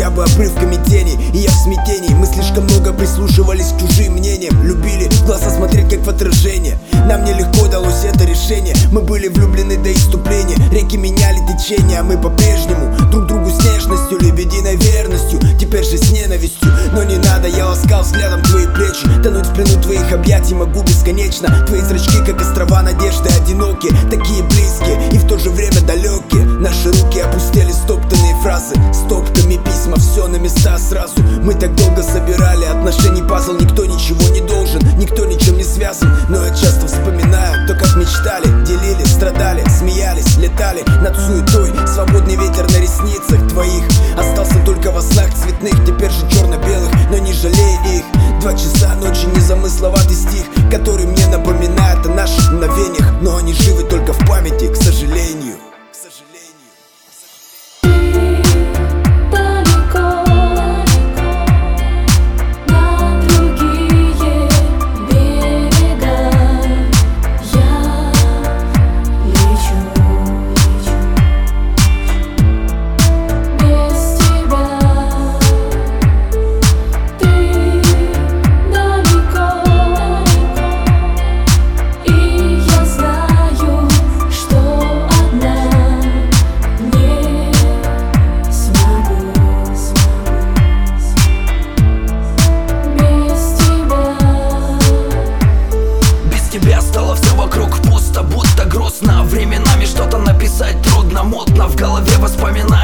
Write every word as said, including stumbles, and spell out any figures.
хотя бы обрывками тени. И я в смятении, мы слишком много прислушивались к чужим мнениям. Любили в глаза смотреть как в отражение. Нам нелегко далось это решение. Мы были влюблены до иступления. Реки меняли течение, а мы по-прежнему друг другу с нежностью, лебединой верностью, теперь же с ненавистью. Но не надо, я ласкал взглядом твои плечи. Тонуть в плену твоих объятий могу бесконечно. Твои зрачки, как острова надежды, одинокие, такие близкие и в то же время далекие. Наши руки опустили стоптанные фразы, стопками письма, все на места сразу. Мы так долго собирали отношений пазл. Никто ничего не должен, никто ничем не связан. Но я часто вспоминаю то, как мечтали, делили, страдали, смеялись, летали над суетой. Свободный ветер на ресницах твоих остался только во снах цветных, теперь же черно-белых, но не жалей их. Два часа ночи, незамысловатый стих, который мне напоминает о наших мгновениях. Но они живы только в памяти, к сожалению. К сожалению. Стало все вокруг пусто, будто грустно. Временами что-то написать трудно, мутно в голове воспоминания.